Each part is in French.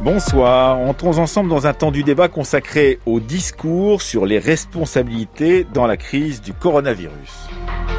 Bonsoir, entrons ensemble dans un temps du débat consacré au discours sur les responsabilités dans la crise du coronavirus.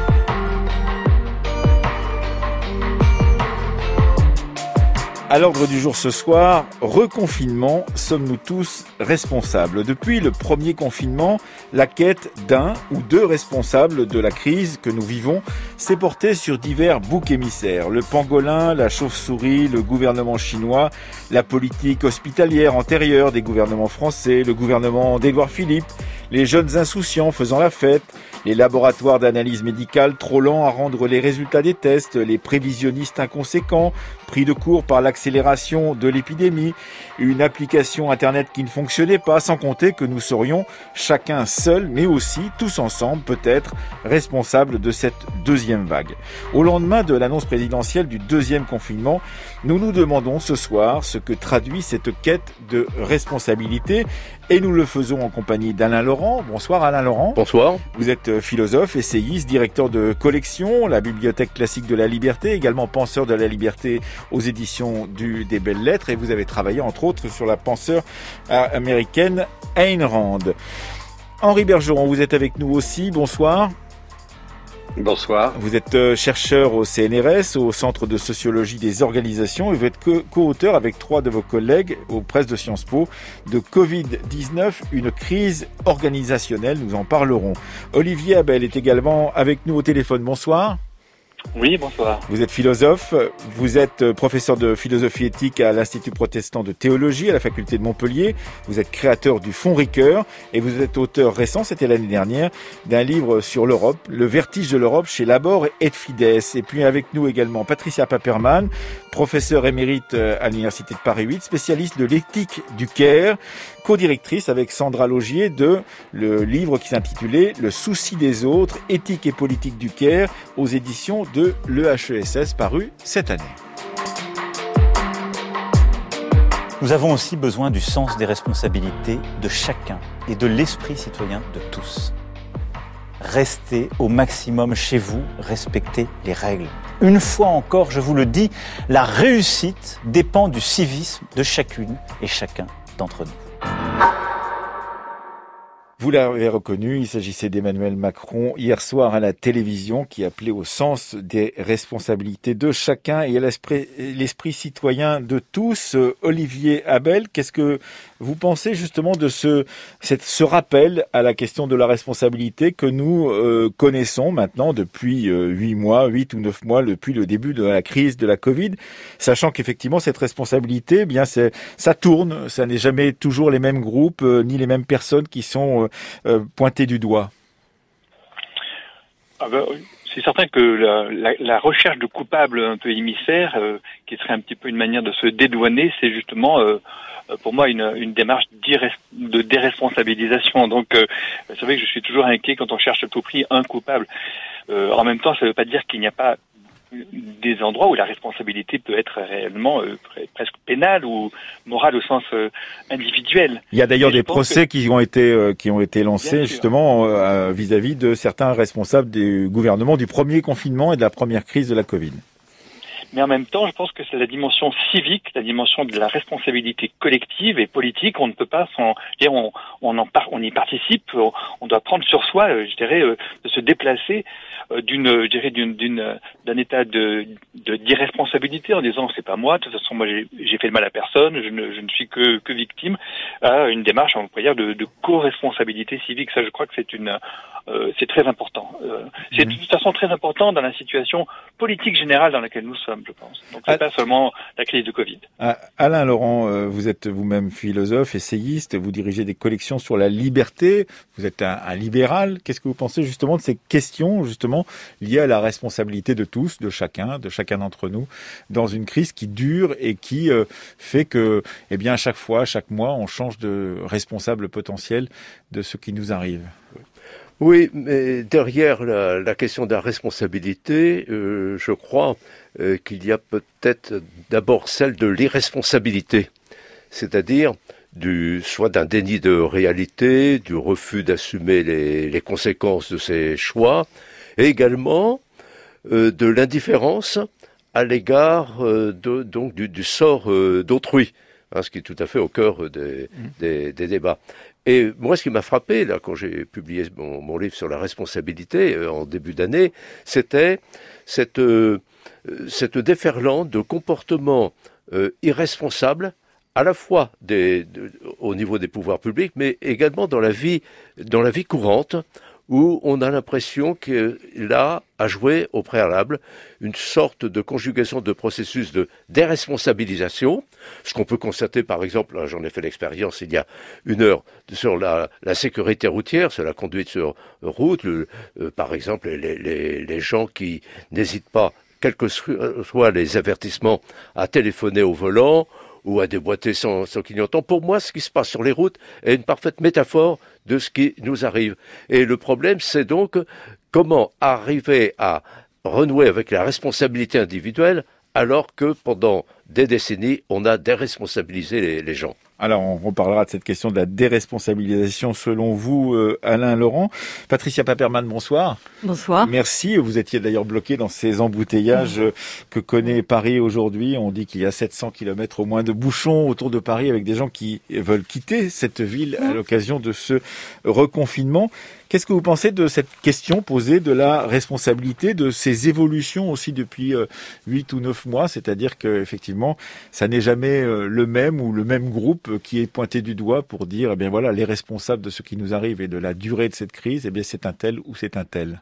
À l'ordre du jour ce soir, reconfinement, sommes-nous tous responsables? Depuis le premier confinement, la quête d'un ou deux responsables de la crise que nous vivons s'est portée sur divers boucs émissaires. Le pangolin, la chauve-souris, le gouvernement chinois, la politique hospitalière antérieure des gouvernements français, le gouvernement d'Édouard Philippe, les jeunes insouciants faisant la fête, les laboratoires d'analyse médicale trop lents à rendre les résultats des tests, les prévisionnistes inconséquents, pris de court par l'accélération de l'épidémie, une application Internet qui ne fonctionnait pas, sans compter que nous serions chacun seul, mais aussi tous ensemble, peut-être, responsables de cette deuxième vague. Au lendemain de l'annonce présidentielle du deuxième confinement, nous nous demandons ce soir ce que traduit cette quête de responsabilité, et nous le faisons en compagnie d'Alain Laurent. Bonsoir Alain Laurent. Bonsoir. Vous êtes philosophe, essayiste, directeur de collection, la Bibliothèque classique de la liberté, également penseur de la liberté aux éditions des Belles Lettres, et vous avez travaillé entre autres sur la penseure américaine Ayn Rand. Henri Bergeron, vous êtes avec nous aussi, bonsoir. Bonsoir. Vous êtes chercheur au CNRS, au Centre de sociologie des organisations, et vous êtes co-auteur avec 3 de vos collègues aux presses de Sciences Po de Covid-19, une crise organisationnelle. Nous en parlerons. Olivier Abel est également avec nous au téléphone. Bonsoir. Oui, bonsoir. Vous êtes philosophe, vous êtes professeur de philosophie éthique à l'Institut protestant de théologie à la faculté de Montpellier, vous êtes créateur du Fonds Ricoeur et vous êtes auteur récent, c'était l'année dernière, d'un livre sur l'Europe, Le vertige de l'Europe chez Labor et Fides. Et puis avec nous également Patricia Paperman, professeure émérite à l'Université de Paris 8, spécialiste de l'éthique du Caire, co-directrice avec Sandra Laugier de le livre qui s'intitulait Le souci des autres, éthique et politique du Caire aux éditions de l'EHESS paru cette année. Nous avons aussi besoin du sens des responsabilités de chacun et de l'esprit citoyen de tous. Restez au maximum chez vous, respectez les règles. Une fois encore, je vous le dis, la réussite dépend du civisme de chacune et chacun d'entre nous. Vous l'avez reconnu, il s'agissait d'Emmanuel Macron hier soir à la télévision qui appelait au sens des responsabilités de chacun et à l'esprit citoyen de tous. Olivier Abel, qu'est-ce que vous pensez justement de ce rappel à la question de la responsabilité que nous connaissons maintenant depuis 8 ou 9 mois, depuis le début de la crise de la Covid, sachant qu'effectivement cette responsabilité, eh bien ça tourne, ça n'est jamais toujours les mêmes groupes ni les mêmes personnes qui sont pointé du doigt. C'est certain que la recherche de coupables un peu émissaires, qui serait un petit peu une manière de se dédouaner, c'est justement pour moi une démarche de déresponsabilisation. Donc c'est vrai que je suis toujours inquiet quand on cherche à tout prix un coupable. En même temps, ça ne veut pas dire qu'il n'y a pas des endroits où la responsabilité peut être réellement presque pénale ou morale au sens individuel. Il y a d'ailleurs des procès qui ont été lancés justement vis-à-vis de certains responsables du gouvernement du premier confinement et de la première crise de la Covid. Mais en même temps, je pense que c'est la dimension civique, la dimension de la responsabilité collective et politique. On ne peut pas on y participe. On doit prendre sur soi, de se déplacer d'un état d'irresponsabilité en disant c'est pas moi. De toute façon, moi j'ai fait le mal à personne. Je ne suis que victime. À une démarche, on pourrait dire, de co-responsabilité civique. Ça, je crois que c'est très important. C'est de toute façon très important dans la situation politique générale dans laquelle nous sommes, je pense. Donc c'est pas seulement la crise du Covid. Alain Laurent, vous êtes vous-même philosophe, essayiste, vous dirigez des collections sur la liberté, vous êtes un libéral. Qu'est-ce que vous pensez justement de ces questions justement liées à la responsabilité de tous, de chacun d'entre nous, dans une crise qui dure et qui fait que, eh bien, à chaque fois, chaque mois, on change de responsable potentiel de ce qui nous arrive? Oui, mais derrière la question de la responsabilité, je crois qu'il y a peut-être d'abord celle de l'irresponsabilité, c'est-à-dire soit d'un déni de réalité, du refus d'assumer les conséquences de ses choix, et également de l'indifférence à l'égard du sort d'autrui. ce qui est tout à fait au cœur des débats. Et moi, ce qui m'a frappé, là, quand j'ai publié mon livre sur la responsabilité en début d'année, c'était cette déferlante de comportements irresponsables, à la fois au niveau des pouvoirs publics, mais également dans la vie courante, où on a l'impression qu'il a à jouer au préalable une sorte de conjugation de processus de déresponsabilisation, ce qu'on peut constater par exemple, là, j'en ai fait l'expérience il y a une heure, sur la sécurité routière, sur la conduite sur route, par exemple les gens qui n'hésitent pas, quels que soient les avertissements, à téléphoner au volant, ou à déboîter sans clignotant. Pour moi, ce qui se passe sur les routes est une parfaite métaphore de ce qui nous arrive. Et le problème, c'est donc comment arriver à renouer avec la responsabilité individuelle alors que pendant des décennies, on a déresponsabilisé les gens. Alors, on reparlera de cette question de la déresponsabilisation selon vous, Alain Laurent. Patricia Paperman, bonsoir. Bonsoir. Merci. Vous étiez d'ailleurs bloqué dans ces embouteillages que connaît Paris aujourd'hui. On dit qu'il y a 700 km au moins de bouchons autour de Paris avec des gens qui veulent quitter cette ville à l'occasion de ce reconfinement. Qu'est-ce que vous pensez de cette question posée de la responsabilité, de ces évolutions aussi depuis 8 ou 9 mois? C'est-à-dire qu'effectivement, ça n'est jamais le même ou le même groupe qui est pointé du doigt pour dire, eh bien voilà, les responsables de ce qui nous arrive et de la durée de cette crise, eh bien c'est un tel ou c'est un tel.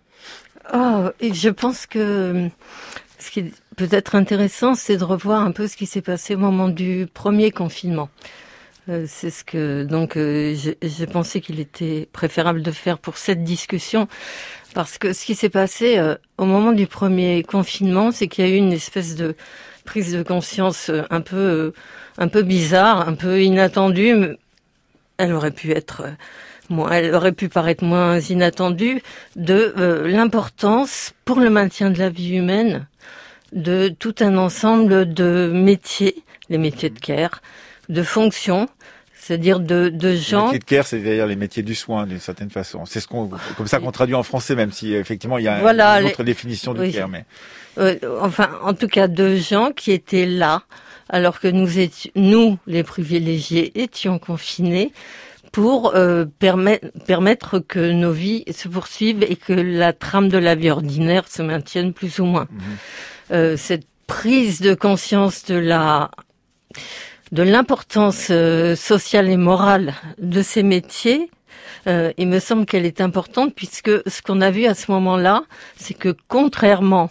Et je pense que ce qui est peut-être intéressant, c'est de revoir un peu ce qui s'est passé au moment du premier confinement. C'est ce que j'ai pensé qu'il était préférable de faire pour cette discussion, parce que ce qui s'est passé au moment du premier confinement, c'est qu'il y a eu une espèce de prise de conscience un peu bizarre, un peu inattendue. Elle aurait pu paraître moins inattendue, de l'importance pour le maintien de la vie humaine de tout un ensemble de métiers, les métiers de care, de fonctions, c'est-à-dire de gens... Les métiers de care, c'est-à-dire les métiers du soin, d'une certaine façon. C'est comme ça qu'on traduit en français, même si effectivement il y a une autre définition du care. Mais... en tout cas, de gens qui étaient là, alors que nous, les privilégiés, étions confinés, pour permettre que nos vies se poursuivent et que la trame de la vie ordinaire se maintienne plus ou moins. Cette prise de conscience de l'importance sociale et morale de ces métiers, il me semble qu'elle est importante, puisque ce qu'on a vu à ce moment-là, c'est que contrairement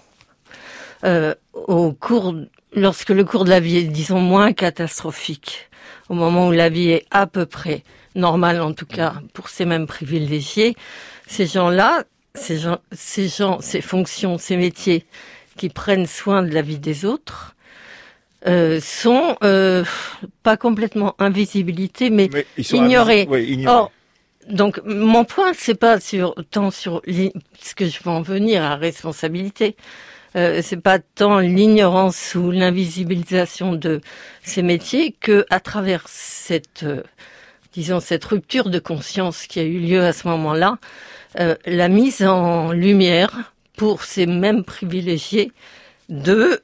lorsque le cours de la vie est, disons, moins catastrophique, au moment où la vie est à peu près normale, en tout cas pour ces mêmes privilégiés, ces gens-là, ces fonctions, ces métiers qui prennent soin de la vie des autres, sont pas complètement invisibilité, mais ignorés. Ignorés. Or, donc mon point, c'est pas tant sur ce que je veux en venir à responsabilité. C'est pas tant l'ignorance ou l'invisibilisation de ces métiers que à travers cette rupture de conscience qui a eu lieu à ce moment-là, la mise en lumière pour ces mêmes privilégiés de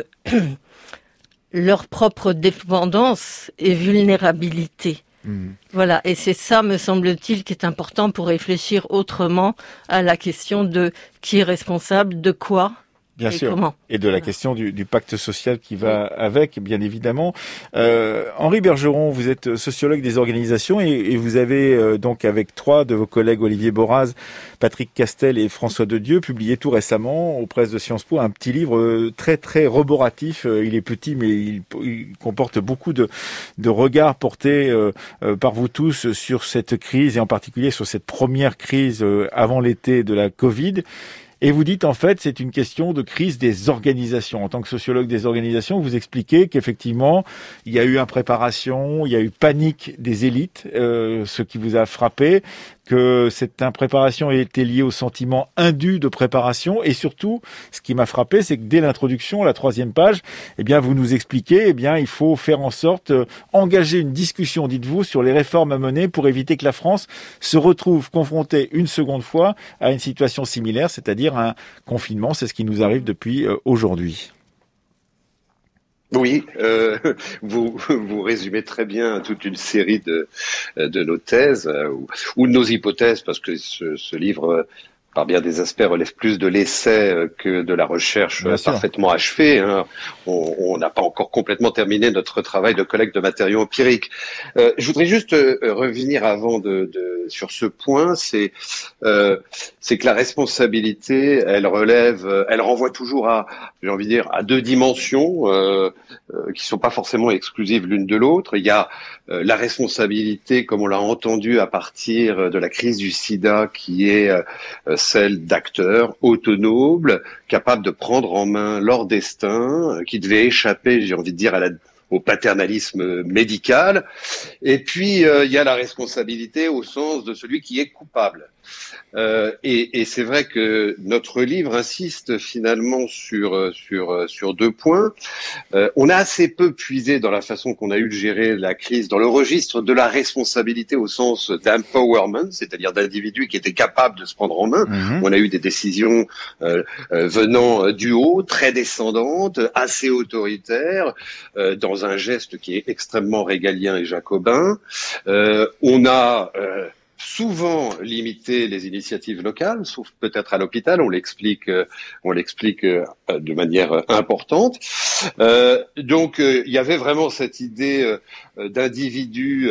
leur propre dépendance et vulnérabilité. Voilà, et c'est ça, me semble-t-il, qui est important pour réfléchir autrement à la question de qui est responsable, de quoi. Bien sûr, comment. Et de la question du pacte social qui va avec, bien évidemment. Henri Bergeron, vous êtes sociologue des organisations et vous avez donc avec 3 de vos collègues, Olivier Boraz, Patrick Castel et François Dedieu, publié tout récemment aux presses de Sciences Po un petit livre très très roboratif. Il est petit, mais il comporte beaucoup de regards portés par vous tous sur cette crise et en particulier sur cette première crise avant l'été de la Covid. Et vous dites, en fait, c'est une question de crise des organisations. En tant que sociologue des organisations, vous expliquez qu'effectivement, il y a eu impréparation, il y a eu panique des élites, ce qui vous a frappé, que cette impréparation était liée au sentiment indu de préparation. Et surtout, ce qui m'a frappé, c'est que dès l'introduction, la 3e page, eh bien, vous nous expliquez, eh bien, il faut faire en sorte, engager une discussion, dites-vous, sur les réformes à mener pour éviter que la France se retrouve confrontée une seconde fois à une situation similaire, c'est-à-dire un confinement. C'est ce qui nous arrive depuis aujourd'hui. Oui, vous résumez très bien toute une série de nos thèses ou de nos hypothèses, parce que ce livre, par bien des aspects, relève plus de l'essai que de la recherche parfaitement achevée. Hein. On n'a pas encore complètement terminé notre travail de collecte de matériaux empiriques. Je voudrais juste revenir avant sur ce point, c'est que la responsabilité, elle renvoie toujours à, j'ai envie de dire, à deux dimensions qui sont pas forcément exclusives l'une de l'autre. Il y a la responsabilité, comme on l'a entendu à partir de la crise du sida, qui est celle d'acteurs autonomes, capables de prendre en main leur destin, qui devaient échapper, j'ai envie de dire, au paternalisme médical. Et puis, il y a la responsabilité au sens de celui qui est coupable. Et c'est vrai que notre livre insiste finalement sur deux points. On a assez peu puisé dans la façon qu'on a eu de gérer la crise dans le registre de la responsabilité au sens d'empowerment, c'est-à-dire d'individus qui étaient capables de se prendre en main. On a eu des décisions venant du haut, très descendantes, assez autoritaires, dans un geste qui est extrêmement régalien et jacobin. On a souvent limiter les initiatives locales, sauf peut-être à l'hôpital, on l'explique de manière importante. Donc il y avait vraiment cette idée d'individus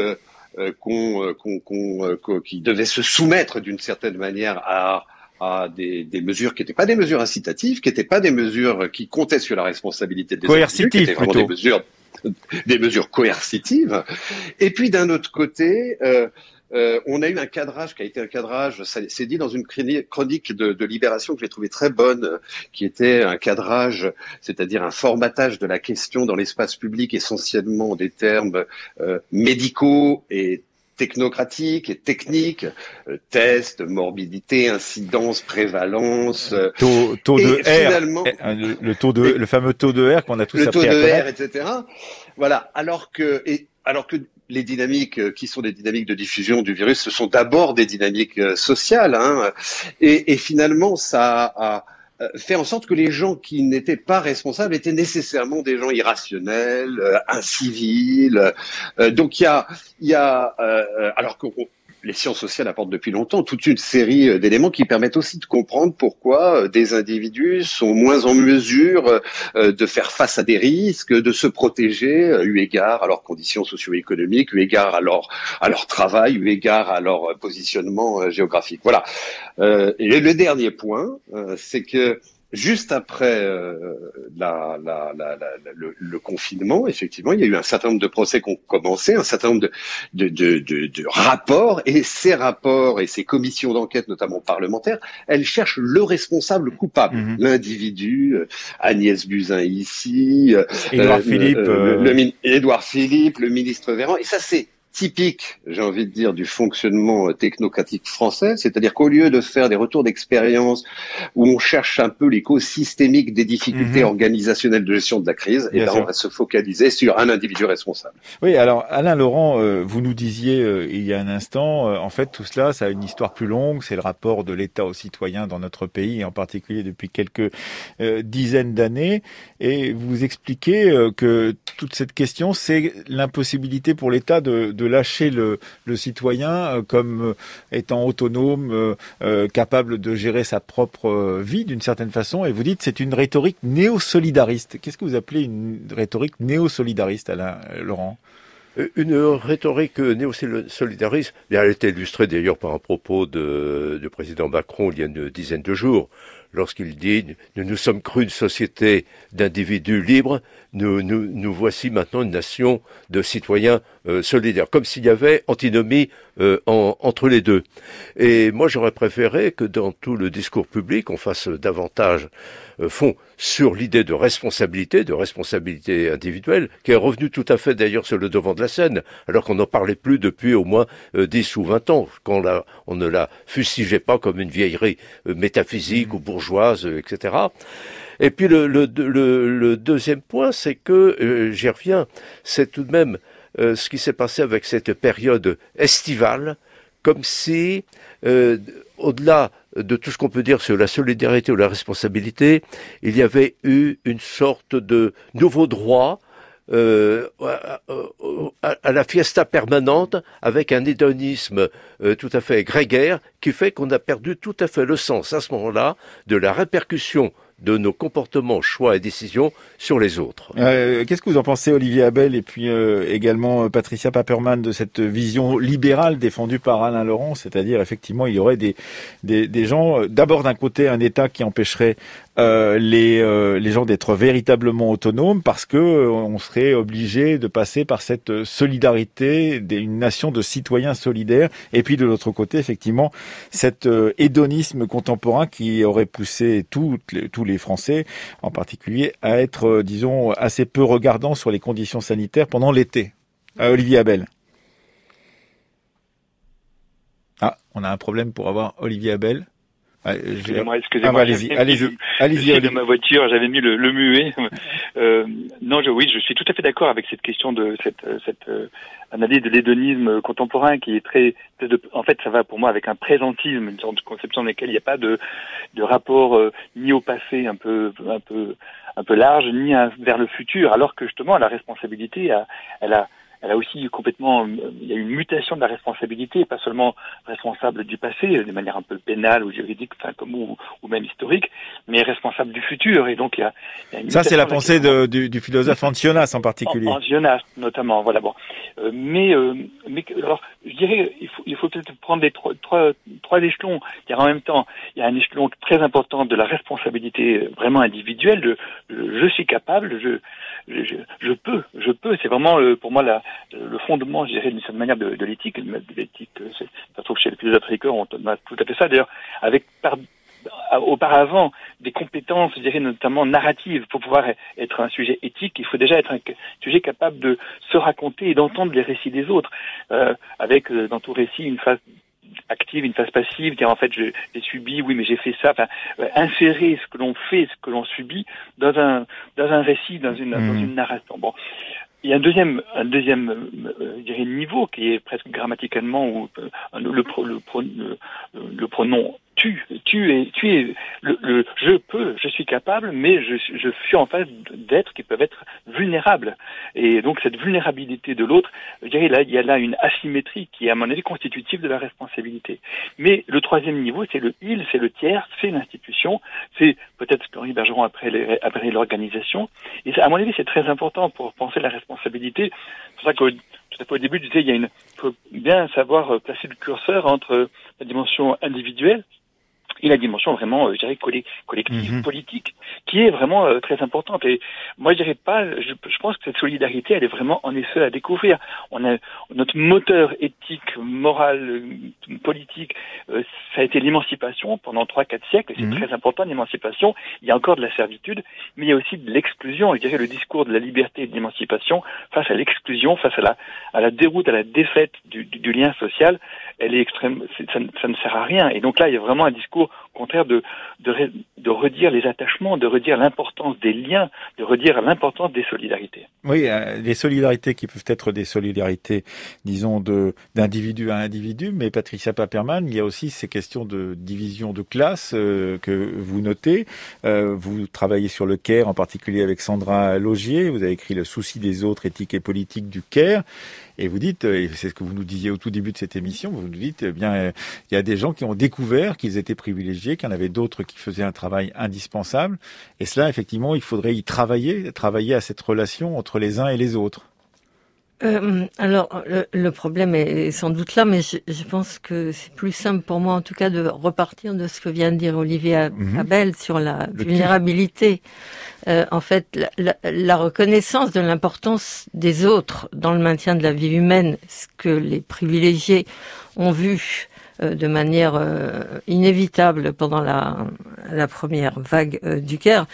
qui devaient se soumettre d'une certaine manière à des mesures qui n'étaient pas des mesures incitatives, qui n'étaient pas des mesures qui comptaient sur la responsabilité des individus, qui étaient vraiment des mesures coercitives. Et puis d'un autre côté, on a eu un cadrage qui a été un cadrage, c'est dit dans une chronique de Libération que j'ai trouvé très bonne, qui était un cadrage, c'est-à-dire un formatage de la question dans l'espace public essentiellement des termes médicaux et technocratiques et techniques, tests, morbidité, incidence, prévalence, taux de R, le fameux taux de R qu'on a tous appris à connaître. Le taux de R, etc. Voilà. Alors que les dynamiques qui sont des dynamiques de diffusion du virus, ce sont d'abord des dynamiques sociales, hein, et finalement ça a fait en sorte que les gens qui n'étaient pas responsables étaient nécessairement des gens irrationnels, incivils. Donc il y a alors que les sciences sociales apportent depuis longtemps toute une série d'éléments qui permettent aussi de comprendre pourquoi des individus sont moins en mesure de faire face à des risques, de se protéger, eu égard à leurs conditions socio-économiques, eu égard à leur travail, eu égard à leur positionnement géographique. Voilà. Et le dernier point, c'est que juste après le confinement, effectivement, il y a eu un certain nombre de procès qui ont commencé, un certain nombre de rapports, et ces rapports et ces commissions d'enquête, notamment parlementaires, elles cherchent le responsable coupable, l'individu, Agnès Buzyn ici, Édouard Philippe, le ministre Véran, et ça c'est typique, j'ai envie de dire, du fonctionnement technocratique français, c'est-à-dire qu'au lieu de faire des retours d'expérience où on cherche un peu les causes systémiques des difficultés organisationnelles de gestion de la crise, et on va se focaliser sur un individu responsable. Oui, alors Alain Laurent, vous nous disiez il y a un instant, en fait tout cela, ça a une histoire plus longue, c'est le rapport de l'État aux citoyens dans notre pays, et en particulier depuis quelques dizaines d'années, et vous expliquez que toute cette question, c'est l'impossibilité pour l'État de lâcher le citoyen comme étant autonome, capable de gérer sa propre vie d'une certaine façon. Et vous dites c'est une rhétorique néo-solidariste. Qu'est-ce que vous appelez une rhétorique néo-solidariste, Alain Laurent ? Une rhétorique néo-solidariste, elle a été illustrée d'ailleurs par un propos du président Macron il y a une dizaine de jours, lorsqu'il dit « Nous sommes crus une société d'individus libres, nous voici maintenant une nation de citoyens solidaires », comme s'il y avait antinomie entre les deux. Et moi j'aurais préféré que dans tout le discours public, on fasse davantage fond sur l'idée de responsabilité individuelle, qui est revenue tout à fait d'ailleurs sur le devant de la scène, alors qu'on n'en parlait plus depuis au moins 10 ou 20 ans, quand on ne la fustigeait pas comme une vieillerie métaphysique ou bourgeoise, etc. Et puis le deuxième point, c'est que, j'y reviens, c'est tout de même ce qui s'est passé avec cette période estivale, comme si, au-delà de tout ce qu'on peut dire sur la solidarité ou la responsabilité, il y avait eu une sorte de nouveau droit à la fiesta permanente avec un hédonisme tout à fait grégaire qui fait qu'on a perdu tout à fait le sens à ce moment-là de la répercussion de nos comportements, choix et décisions sur les autres. Qu'est-ce que vous en pensez, Olivier Abel, et puis également Patricia Paperman, de cette vision libérale défendue par Alain Laurent, c'est-à-dire effectivement il y aurait des gens, d'abord d'un côté un État qui empêcherait les gens d'être véritablement autonomes parce que on serait obligé de passer par cette solidarité d'une nation de citoyens solidaires, et puis de l'autre côté effectivement cet hédonisme contemporain qui aurait poussé tous les Français en particulier à être disons assez peu regardants sur les conditions sanitaires pendant l'été. Olivier Abel. Ah, on a un problème pour avoir Olivier Abel. Excusez-moi. Allez-y. De ma voiture, j'avais mis le muet. Non, je suis tout à fait d'accord avec cette question de cette analyse de l'hédonisme contemporain qui est en fait, ça va pour moi avec un présentisme, une sorte de conception dans laquelle il n'y a pas de rapport ni au passé un peu large, ni vers le futur, alors que justement la responsabilité, elle a aussi complètement, il y a une mutation de la responsabilité, pas seulement responsable du passé, de manière un peu pénale ou juridique, ou même historique, mais responsable du futur. Et donc il y a une ça, c'est la pensée du philosophe Ancionas en particulier. Ancionas, notamment, voilà. Bon, mais alors, je dirais, il faut peut-être prendre les trois échelons. Car en même temps, il y a un échelon très important de la responsabilité vraiment individuelle. Je suis capable, je peux. C'est vraiment pour moi le fondement, je dirais, d'une certaine manière de l'éthique. De l'éthique, ça se trouve chez les philosophes Ricoeur, on a tout à fait ça. D'ailleurs, avec auparavant des compétences, je dirais notamment narratives, pour pouvoir être un sujet éthique, il faut déjà être un sujet capable de se raconter et d'entendre les récits des autres, avec dans tout récit une phase active, une phase passive, dire en fait j'ai subi, oui mais j'ai fait ça, insérer ce que l'on fait, ce que l'on subit dans un récit, dans une narration. Bon. Il y a un deuxième je dirais, niveau qui est presque grammaticalement où le pronom tu es je suis capable, mais je suis en face d'êtres qui peuvent être vulnérables. Et donc cette vulnérabilité de l'autre, je dirais là, il y a là une asymétrie qui est à mon avis constitutive de la responsabilité. Mais le troisième niveau, c'est le il, c'est le tiers, c'est l'institution, c'est peut-être ce qu'Henri Bergeron après l'organisation. Et à mon avis, c'est très important pour penser la responsabilité. C'est pour ça que tout à fait au début, je disais, il faut bien savoir placer le curseur entre la dimension individuelle et la dimension vraiment, je dirais, collective, politique, qui est vraiment très importante. Et moi, je dirais pas, je pense que cette solidarité, elle est vraiment en effet à découvrir. On a notre moteur éthique, moral, politique, ça a été l'émancipation pendant 3-4 siècles, et c'est très important l'émancipation. Il y a encore de la servitude, mais il y a aussi de l'exclusion. Je dirais le discours de la liberté et de l'émancipation face à l'exclusion, face à la déroute, à la défaite du lien social, elle est extrême, ça ne sert à rien. Et donc là, il y a vraiment un discours au contraire de redire les attachements, de redire l'importance des liens, de redire l'importance des solidarités. Oui, des solidarités qui peuvent être des solidarités, disons, d'individu à individu, mais Patricia Paperman, il y a aussi ces questions de division de classe que vous notez. Vous travaillez sur le CARE, en particulier avec Sandra Laugier, vous avez écrit Le souci des autres, éthique et politique du CARE. Et vous dites, et c'est ce que vous nous disiez au tout début de cette émission, vous nous dites, eh bien, il y a des gens qui ont découvert qu'ils étaient privilégiés, qu'il y en avait d'autres qui faisaient un travail indispensable. Et cela, effectivement, il faudrait y travailler à cette relation entre les uns et les autres. Alors, le problème est sans doute là, mais je pense que c'est plus simple pour moi, en tout cas, de repartir de ce que vient de dire Olivier Abel sur la vulnérabilité. En fait, la reconnaissance de l'importance des autres dans le maintien de la vie humaine, ce que les privilégiés ont vu de manière inévitable pendant la première vague du CARE,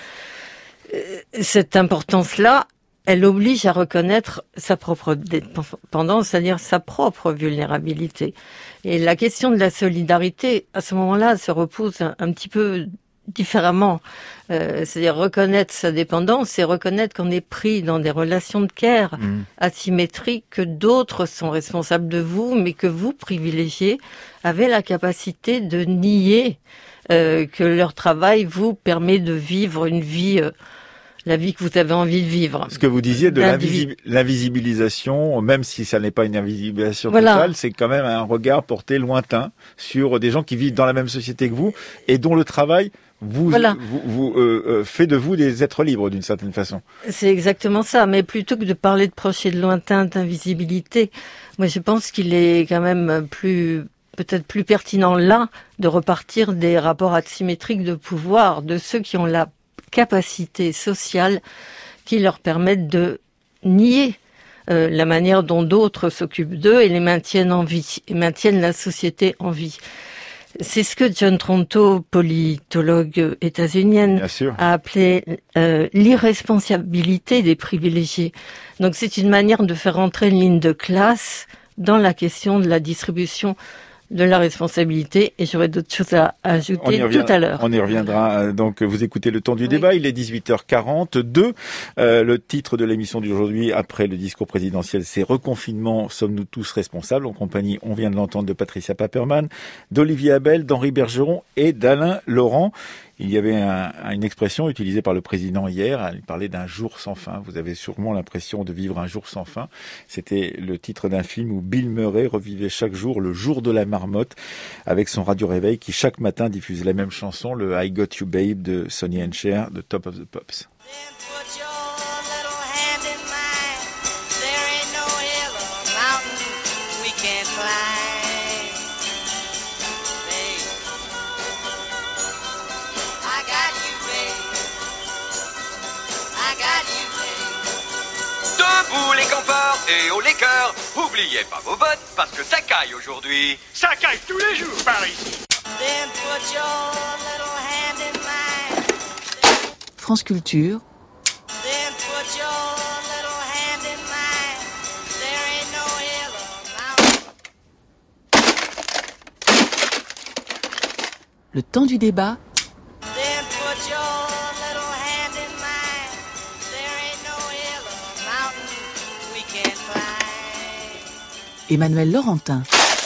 cette importance-là, elle oblige à reconnaître sa propre dépendance, c'est-à-dire sa propre vulnérabilité. Et la question de la solidarité, à ce moment-là, se repose un petit peu différemment. C'est-à-dire reconnaître sa dépendance et reconnaître qu'on est pris dans des relations de care asymétriques, que d'autres sont responsables de vous, mais que vous, privilégiés, avez la capacité de nier que leur travail vous permet de vivre une vie la vie que vous avez envie de vivre. Ce que vous disiez de l'invisibilisation, même si ça n'est pas une invisibilisation totale, c'est quand même un regard porté lointain sur des gens qui vivent dans la même société que vous et dont le travail fait de vous des êtres libres d'une certaine façon. C'est exactement ça, mais plutôt que de parler de proche et de lointain, d'invisibilité, moi je pense qu'il est quand même peut-être plus pertinent là de repartir des rapports asymétriques de pouvoir de ceux qui ont la capacité sociale qui leur permettent de nier la manière dont d'autres s'occupent d'eux et les maintiennent en vie, et maintiennent la société en vie. C'est ce que John Tronto, politologue états-unienne, a appelé l'irresponsabilité des privilégiés. Donc c'est une manière de faire entrer une ligne de classe dans la question de la distribution de la responsabilité, et j'aurais d'autres choses à ajouter tout à l'heure. On y reviendra. Donc, vous écoutez Le Temps du débat, il est 18h42. Le titre de l'émission d'aujourd'hui, après le discours présidentiel, c'est « Reconfinement, sommes-nous tous responsables ?» en compagnie, on vient de l'entendre, de Patricia Paperman, d'Olivier Abel, d'Henri Bergeron et d'Alain Laurent. Il y avait une expression utilisée par le président hier, il parlait d'un jour sans fin. Vous avez sûrement l'impression de vivre un jour sans fin. C'était le titre d'un film où Bill Murray revivait chaque jour le jour de la marmotte avec son radio-réveil qui chaque matin diffuse la même chanson, le I Got You Babe de Sonny and Cher, de Top of the Pops. Debout les campeurs et haut les cœurs, oubliez pas vos bottes parce que ça caille aujourd'hui. Ça caille tous les jours par ici. France Culture. Le temps du débat. Emmanuel Laurentin.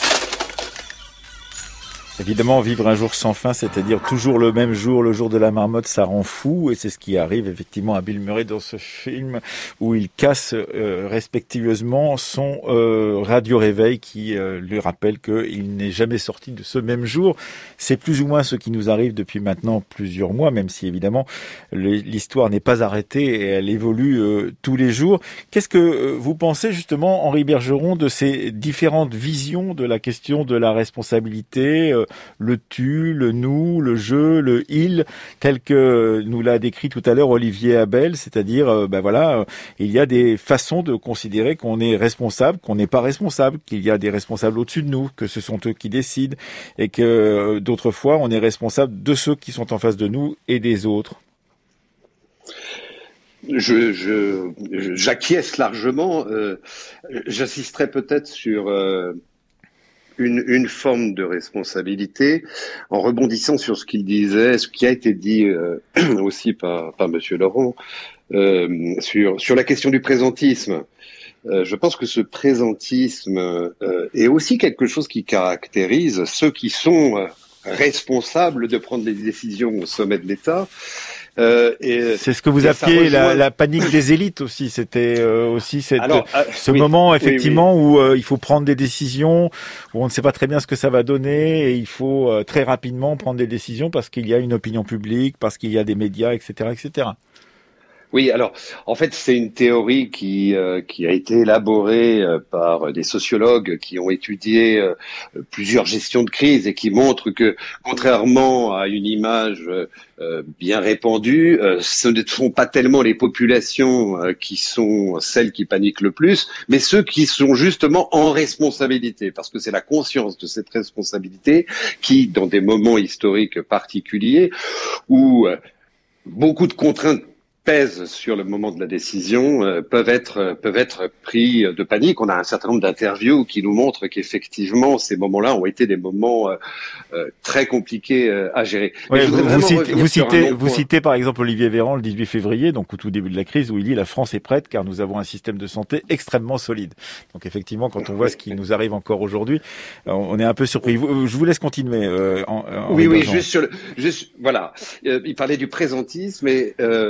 Évidemment, vivre un jour sans fin, c'est-à-dire toujours le même jour, le jour de la marmotte, ça rend fou. Et c'est ce qui arrive effectivement à Bill Murray dans ce film où il casse respectivement son radio-réveil qui lui rappelle qu'il n'est jamais sorti de ce même jour. C'est plus ou moins ce qui nous arrive depuis maintenant plusieurs mois, même si évidemment l'histoire n'est pas arrêtée et elle évolue tous les jours. Qu'est-ce que vous pensez justement, Henri Bergeron, de ces différentes visions de la question de la responsabilité, le tu, le nous, le je, le il, tel que nous l'a décrit tout à l'heure Olivier Abel, c'est-à-dire, il y a des façons de considérer qu'on est responsable, qu'on n'est pas responsable, qu'il y a des responsables au-dessus de nous, que ce sont eux qui décident, et que d'autres fois, on est responsable de ceux qui sont en face de nous et des autres. J'acquiesce largement. J'insisterai peut-être sur une forme de responsabilité en rebondissant sur ce qu'il disait, ce qui a été dit aussi par Monsieur Laurent sur la question du présentisme. Je pense que ce présentisme est aussi quelque chose qui caractérise ceux qui sont responsables de prendre des décisions au sommet de l'État. C'est ce que vous appeliez la panique des élites aussi. C'était aussi moment effectivement où il faut prendre des décisions, où on ne sait pas très bien ce que ça va donner, et il faut très rapidement prendre des décisions parce qu'il y a une opinion publique, parce qu'il y a des médias, etc., etc. Oui, alors en fait c'est une théorie qui a été élaborée par des sociologues qui ont étudié plusieurs gestions de crise et qui montrent que contrairement à une image bien répandue, ce ne sont pas tellement les populations qui sont celles qui paniquent le plus, mais ceux qui sont justement en responsabilité, parce que c'est la conscience de cette responsabilité qui, dans des moments historiques particuliers où beaucoup de contraintes pèsent sur le moment de la décision, peuvent être pris de panique. On a un certain nombre d'interviews qui nous montrent qu'effectivement ces moments-là ont été des moments très compliqués à gérer. Oui, vous citez par exemple Olivier Véran le 18 février, donc au tout début de la crise, où il dit « La France est prête car nous avons un système de santé extrêmement solide ». Donc effectivement, quand on voit ce qui nous arrive encore aujourd'hui, on est un peu surpris. Je vous laisse continuer. Oui, juste voilà. Il parlait du présentisme et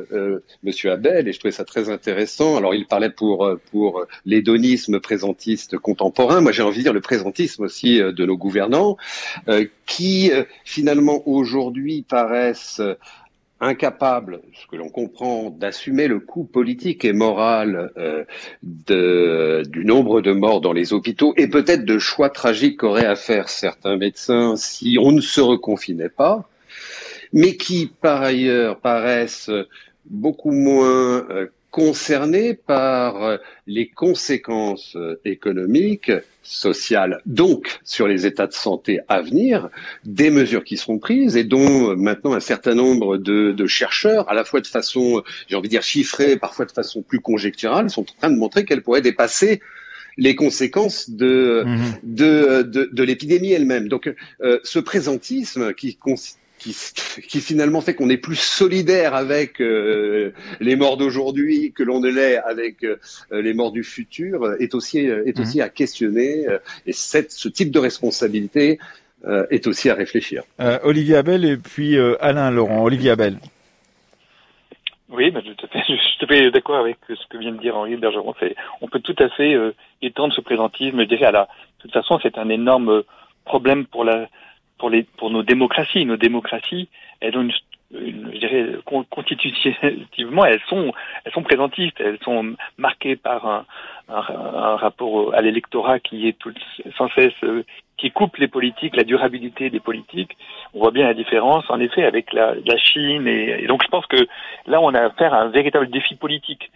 Monsieur Abel, et je trouvais ça très intéressant. Alors, il parlait pour l'hédonisme présentiste contemporain. Moi, j'ai envie de dire le présentisme aussi de nos gouvernants, qui finalement aujourd'hui paraissent incapables, ce que l'on comprend, d'assumer le coût politique et moral du nombre de morts dans les hôpitaux et peut-être de choix tragiques qu'auraient à faire certains médecins si on ne se reconfinait pas, mais qui par ailleurs paraissent beaucoup moins concernés par les conséquences économiques, sociales, donc sur les états de santé à venir, des mesures qui seront prises et dont maintenant un certain nombre de chercheurs, à la fois de façon, j'ai envie de dire chiffrée, parfois de façon plus conjecturale, sont en train de montrer qu'elles pourraient dépasser les conséquences de l'épidémie elle-même. Donc ce présentisme qui finalement fait qu'on est plus solidaire avec les morts d'aujourd'hui que l'on ne l'est avec les morts du futur est aussi à questionner et ce type de responsabilité est aussi à réfléchir. Olivier Abel et puis Alain Laurent. Olivier Abel. Oui, je suis tout à fait d'accord avec ce que vient de dire Henri Bergeron. On peut tout à fait étendre ce présentisme. Je dirais, de toute façon, c'est un énorme problème pour nos démocraties. Nos démocraties, elles ont je dirais, constitutivement, elles sont présentistes. Elles sont marquées par un rapport à l'électorat qui est sans cesse, qui coupe les politiques, la durabilité des politiques. On voit bien la différence, en effet, avec la Chine et donc je pense que là, on a affaire à un véritable défi politique.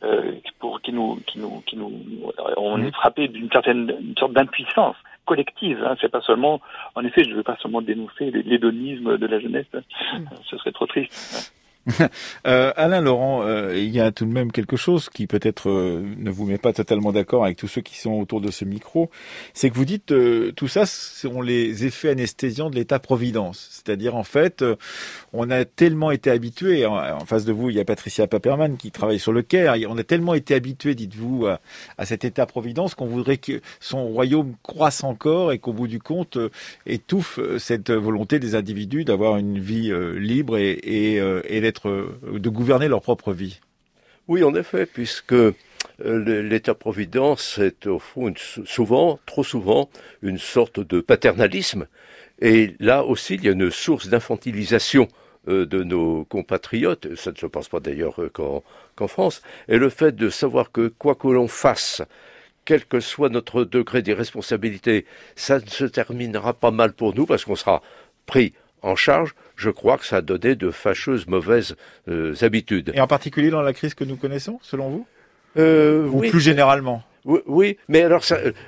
On est frappé d'une sorte d'impuissance collective, hein. C'est pas seulement, en effet, je ne veux pas seulement dénoncer l'hédonisme de la jeunesse, ce serait trop triste. Alain Laurent, il y a tout de même quelque chose qui peut-être ne vous met pas totalement d'accord avec tous ceux qui sont autour de ce micro, c'est que vous dites tout ça sont les effets anesthésiants de l'État-providence, c'est-à-dire en fait on a tellement été habitué, en face de vous il y a Patricia Paperman qui travaille sur le Caire, on a tellement été habitué, dites-vous, à cet État-providence qu'on voudrait que son royaume croisse encore et qu'au bout du compte étouffe cette volonté des individus d'avoir une vie libre et de gouverner leur propre vie. Oui, en effet, puisque l'État-providence est au fond trop souvent, une sorte de paternalisme. Et là aussi, il y a une source d'infantilisation de nos compatriotes. Ça ne se passe pas d'ailleurs qu'en France. Et le fait de savoir que quoi que l'on fasse, quel que soit notre degré d'irresponsabilité, ça ne se terminera pas mal pour nous parce qu'on sera pris en charge, je crois que ça a donné de fâcheuses mauvaises habitudes. Et en particulier dans la crise que nous connaissons, selon vous ? Ou oui. Plus généralement ? Oui, mais alors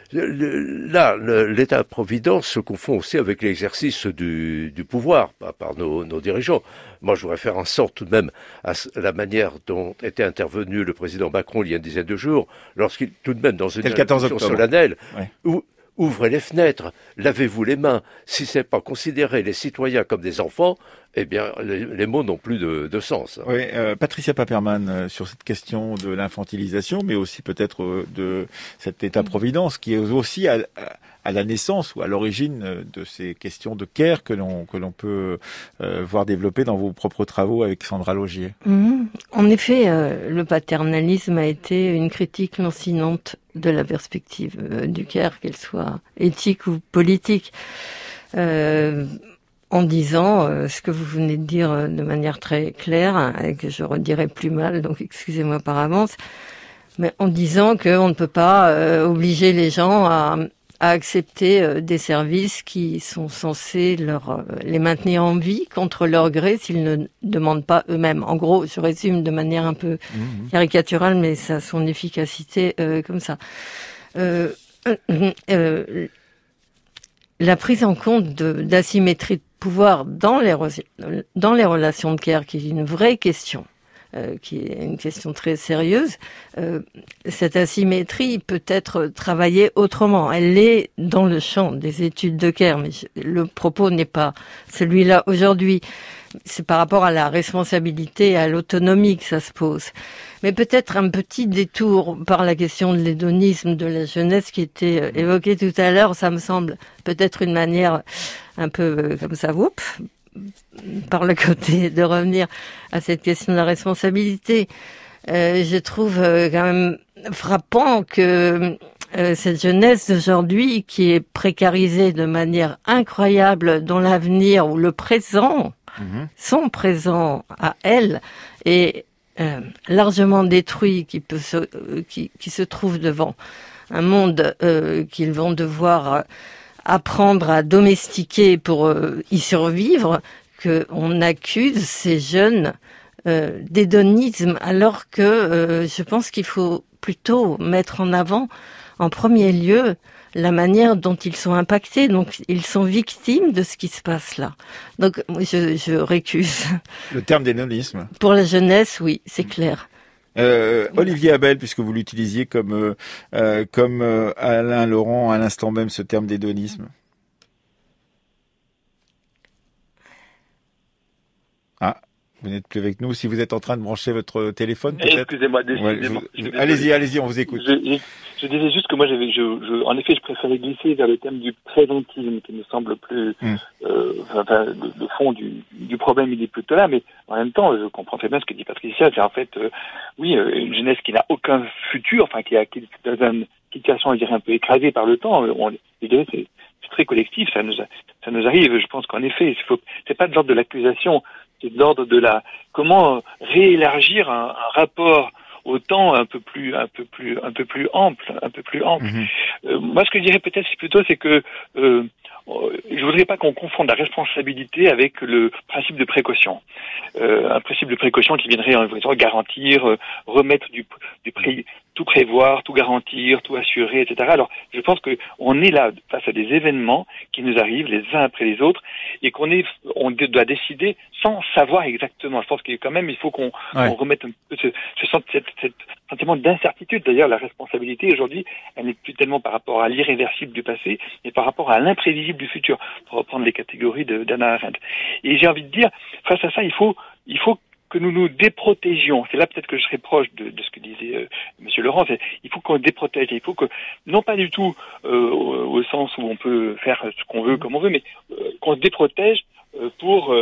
l'État-providence se confond aussi avec l'exercice du pouvoir par nos dirigeants. Moi, je voudrais faire en sorte tout de même à la manière dont était intervenu le président Macron il y a une dizaine de jours, lorsqu'il, tout de même, dans une allocution solennelle, ouvrez les fenêtres, lavez-vous les mains. Si ce n'est pas considérer les citoyens comme des enfants, eh bien, les mots n'ont plus de sens. Oui, Patricia Paperman, sur cette question de l'infantilisation, mais aussi peut-être de cet État-providence qui est aussi à la naissance ou à l'origine de ces questions de care que l'on peut voir développer dans vos propres travaux avec Sandra Laugier. En effet, le paternalisme a été une critique lancinante de la perspective du care, qu'elle soit éthique ou politique. En disant ce que vous venez de dire de manière très claire, et que je redirai plus mal, donc excusez-moi par avance, mais en disant qu'on ne peut pas obliger les gens à accepter des services qui sont censés les maintenir en vie contre leur gré s'ils ne demandent pas eux-mêmes. En gros, je résume de manière un peu caricaturale, mais ça a son efficacité comme ça. La prise en compte d'asymétrie de pouvoir dans les relations de care, qui est une vraie question, qui est une question très sérieuse, cette asymétrie peut être travaillée autrement. Elle est dans le champ des études de care, mais le propos n'est pas celui-là aujourd'hui. C'est par rapport à la responsabilité et à l'autonomie que ça se pose. Mais peut-être un petit détour par la question de l'hédonisme de la jeunesse qui était évoquée tout à l'heure, ça me semble peut-être une manière un peu comme ça, par le côté de revenir à cette question de la responsabilité. Je trouve quand même frappant que cette jeunesse d'aujourd'hui, qui est précarisée de manière incroyable, dont l'avenir ou le présent, son présent à elle, est largement détruit, qui se trouve devant un monde qu'ils vont devoir apprendre à domestiquer pour y survivre, qu'on accuse ces jeunes d'hédonisme, alors que je pense qu'il faut plutôt mettre en avant, en premier lieu, la manière dont ils sont impactés. Donc, ils sont victimes de ce qui se passe là. Donc, je récuse. Le terme d'hédonisme. Pour la jeunesse, oui, c'est clair. Olivier Abel, puisque vous l'utilisiez comme Alain Laurent à l'instant même, ce terme d'hédonisme. Ah, vous n'êtes plus avec nous. Si vous êtes en train de brancher votre téléphone, peut-être. Excusez-moi, allez-y, on vous écoute. Je disais juste que moi, en effet, je préférais glisser vers le thème du présentisme, qui me semble plus, le fond du problème, il est plutôt là, mais en même temps, je comprends très bien ce que dit Patricia, c'est en fait, une jeunesse qui n'a aucun futur, enfin, qui est dans une situation, je dirais, un peu écrasée par le temps. Je dirais, c'est très collectif, ça nous arrive. Je pense qu'en effet, c'est pas de l'ordre de l'accusation, c'est de l'ordre de comment réélargir un rapport au temps un peu plus ample. Moi, ce que je dirais peut-être, c'est que je voudrais pas qu'on confonde la responsabilité avec le principe de précaution. Un principe de précaution qui viendrait en garantir, remettre du prix, tout prévoir, tout garantir, tout assurer, etc. Alors, je pense que on est là face à des événements qui nous arrivent les uns après les autres et on doit décider sans savoir exactement. Je pense qu'il faut qu'on remette un peu cet sentiment d'incertitude. D'ailleurs, la responsabilité aujourd'hui, elle n'est plus tellement par rapport à l'irréversible du passé, mais par rapport à l'imprévisible du futur, pour reprendre les catégories d'Hannah Arendt. Et j'ai envie de dire, face à ça, il faut que nous nous déprotégions. C'est là peut-être que je serais proche de ce que disait Monsieur Laurent. Il faut qu'on se déprotège. Il faut que, non pas du tout au sens où on peut faire ce qu'on veut comme on veut, mais qu'on se déprotège pour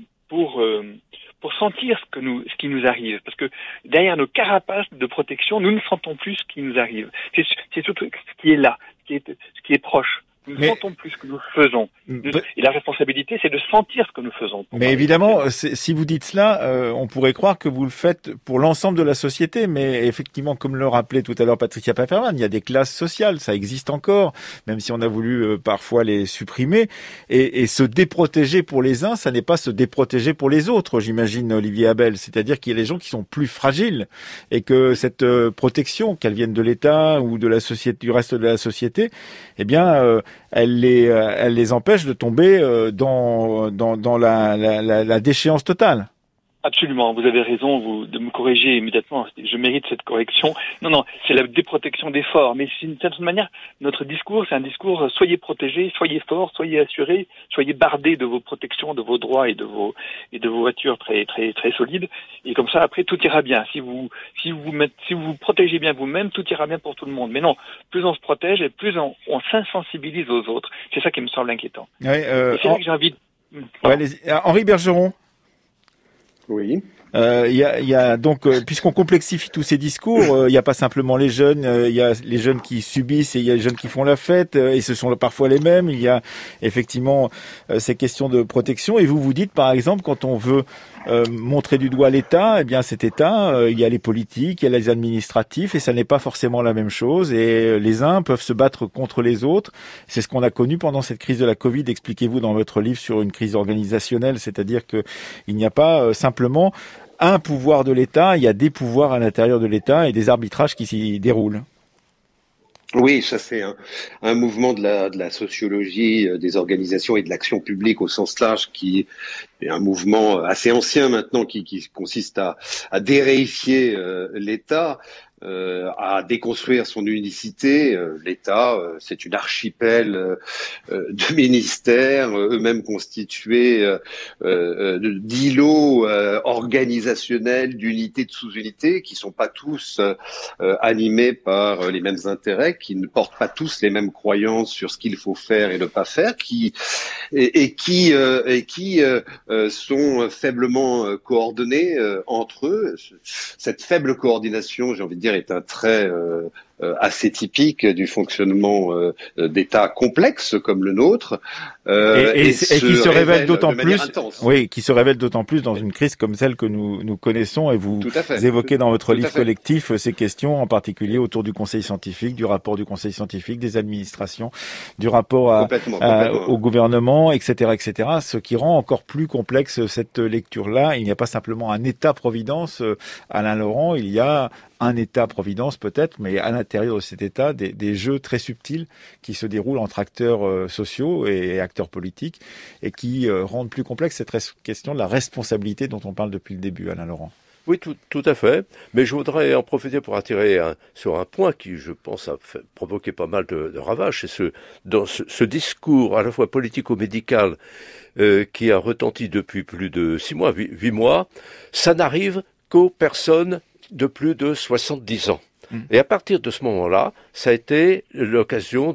sentir ce qui nous arrive. Parce que derrière nos carapaces de protection, nous ne sentons plus ce qui nous arrive. C'est tout ce qui est là, ce qui est proche. Nous ne sentons plus ce que nous faisons. Et la responsabilité, c'est de sentir ce que nous faisons. Mais évidemment, si vous dites cela, on pourrait croire que vous le faites pour l'ensemble de la société. Mais effectivement, comme le rappelait tout à l'heure Patricia Paperman, il y a des classes sociales, ça existe encore, même si on a voulu parfois les supprimer. Et se déprotéger pour les uns, ça n'est pas se déprotéger pour les autres, j'imagine, Olivier Abel. C'est-à-dire qu'il y a des gens qui sont plus fragiles et que cette protection, qu'elle vienne de l'État ou de la société, du reste de la société, eh bien, elle les empêche de tomber dans la déchéance totale. Absolument, vous avez raison de me corriger immédiatement. Je mérite cette correction. Non, c'est la déprotection des forts. Mais d'une certaine manière, notre discours, c'est un discours soyez protégés, soyez forts, soyez assurés, soyez bardés de vos protections, de vos droits et de vos voitures très très très solides. Et comme ça, après, tout ira bien. Si vous vous protégez bien vous-même, tout ira bien pour tout le monde. Mais non, plus on se protège et plus on s'insensibilise aux autres. C'est ça qui me semble inquiétant. Ouais, c'est là que j'ai envie de... Henri Bergeron. Oui. Il y a donc, puisqu'on complexifie tous ces discours, il n'y a pas simplement les jeunes, il y a les jeunes qui subissent et il y a les jeunes qui font la fête, et ce sont parfois les mêmes. Il y a effectivement ces questions de protection. Et vous dites, par exemple, quand on veut montrer du doigt l'État, eh bien cet État, il y a les politiques, il y a les administratifs, et ça n'est pas forcément la même chose. Et les uns peuvent se battre contre les autres. C'est ce qu'on a connu pendant cette crise de la Covid. Expliquez-vous dans votre livre sur une crise organisationnelle, c'est-à-dire que il n'y a pas simplement un pouvoir de l'État, il y a des pouvoirs à l'intérieur de l'État et des arbitrages qui s'y déroulent. Oui, ça c'est un mouvement de la sociologie des organisations et de l'action publique au sens large qui est un mouvement assez ancien maintenant qui consiste à déréifier l'État. à déconstruire son unicité. L'État, c'est une archipel de ministères, eux-mêmes constitués d'îlots organisationnels, d'unités, de sous-unités, qui sont pas tous animés par les mêmes intérêts, qui ne portent pas tous les mêmes croyances sur ce qu'il faut faire et ne pas faire, qui sont faiblement coordonnés entre eux. Cette faible coordination, j'ai envie de dire, est un trait assez typique du fonctionnement d'États complexes comme le nôtre, et qui se révèle d'autant plus, qui se révèle d'autant plus dans une crise comme celle que nous connaissons. Et vous évoquez dans votre livre collectif ces questions, en particulier autour du Conseil scientifique, du rapport du Conseil scientifique, des administrations, du rapport au gouvernement, etc., ce qui rend encore plus complexe cette lecture-là. Il n'y a pas simplement un État-providence, Alain Laurent, il y a un État-providence peut-être, mais à l'intérieur de cet État, des jeux très subtils qui se déroulent entre acteurs sociaux et acteurs politiques et qui rendent plus complexe cette question de la responsabilité dont on parle depuis le début, Alain Laurent. Oui, tout à fait. Mais je voudrais en profiter pour attirer sur un point qui, je pense, a provoqué pas mal de ravages. C'est dans ce discours à la fois politico-médical qui a retenti depuis plus de 6 mois, 8 mois. Ça n'arrive qu'aux personnes de plus de 70 ans. Et à partir de ce moment-là, ça a été une occasion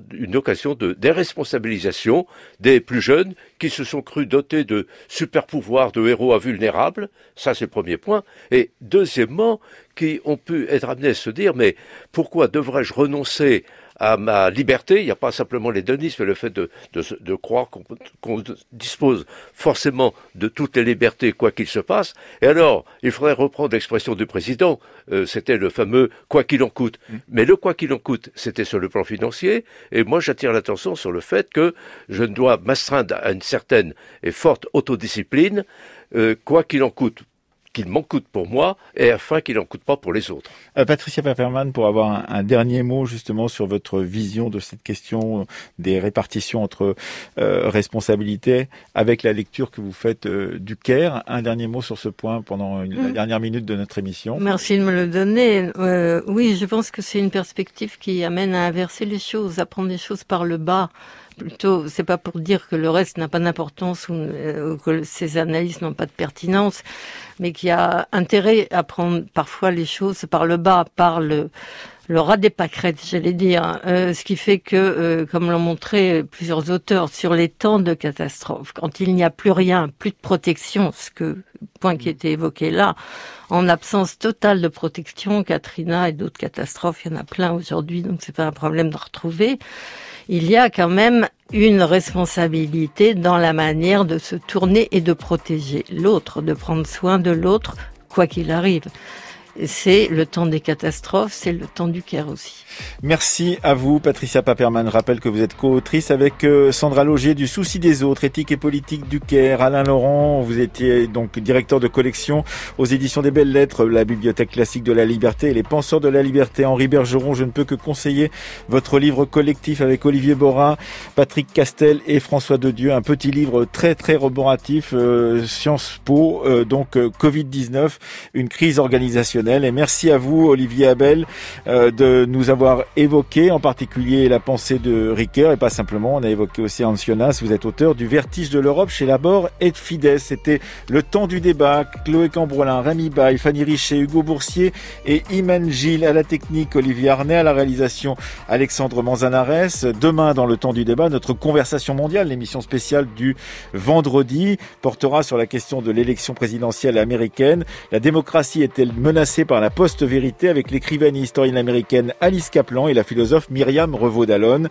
de déresponsabilisation des plus jeunes qui se sont crus dotés de super pouvoirs de héros invulnérables. Ça, c'est le premier point. Et deuxièmement, qui ont pu être amenés à se dire, mais pourquoi devrais-je renoncer à ma liberté? Il n'y a pas simplement l'hédonisme, mais le fait de croire qu'on dispose forcément de toutes les libertés, quoi qu'il se passe. Et alors, il faudrait reprendre l'expression du président, c'était le fameux « quoi qu'il en coûte ». Mais le « quoi qu'il en coûte », c'était sur le plan financier. Et moi, j'attire l'attention sur le fait que je dois m'astreindre à une certaine et forte autodiscipline, quoi qu'il en coûte, qu'il m'en coûte pour moi, et afin qu'il n'en coûte pas pour les autres. Patricia Paperman, pour avoir un dernier mot justement sur votre vision de cette question des répartitions entre responsabilités, avec la lecture que vous faites du Caire. Un dernier mot sur ce point pendant la dernière minute de notre émission. Merci de me le donner. Oui, je pense que c'est une perspective qui amène à inverser les choses, à prendre les choses par le bas. Plutôt, c'est pas pour dire que le reste n'a pas d'importance ou que ces analyses n'ont pas de pertinence, mais qu'il y a intérêt à prendre parfois les choses par le bas, par le ras des pâquerettes, j'allais dire. Ce qui fait que, comme l'ont montré plusieurs auteurs, sur les temps de catastrophe, quand il n'y a plus rien, plus de protection, point qui était évoqué là, en absence totale de protection, Katrina et d'autres catastrophes, il y en a plein aujourd'hui, donc c'est pas un problème de retrouver. Il y a quand même une responsabilité dans la manière de se tourner et de protéger l'autre, de prendre soin de l'autre, quoi qu'il arrive. C'est le temps des catastrophes, c'est le temps du Caire aussi. Merci à vous, Patricia Paperman. Je rappelle que vous êtes co-autrice avec Sandra Laugier du Souci des autres, éthique et politique du Caire. Alain Laurent, vous étiez donc directeur de collection aux éditions des Belles Lettres, la bibliothèque classique de la liberté et les penseurs de la liberté. Henri Bergeron, je ne peux que conseiller votre livre collectif avec Olivier Borat, Patrick Castel et François Dedieu. Un petit livre très très roboratif, Sciences Po, donc Covid-19, une crise organisationnelle. Et merci à vous, Olivier Abel, de nous avoir évoqué en particulier la pensée de Ricoeur, et pas simplement, on a évoqué aussi Hans Jonas. Vous êtes auteur du Vertige de l'Europe chez Labor et Fides. C'était le temps du débat. Chloé Cambrolin, Rémi Baille, Fanny Richet, Hugo Boursier et Imen Gilles à la technique, Olivier Arnay à la réalisation, Alexandre Manzanares. Demain, dans le temps du débat, notre conversation mondiale, l'émission spéciale du vendredi, portera sur la question de l'élection présidentielle américaine. La démocratie est-elle menacée par la post-vérité, avec l'écrivaine et historienne américaine Alice Kaplan et la philosophe Myriam Revaud-Dallon.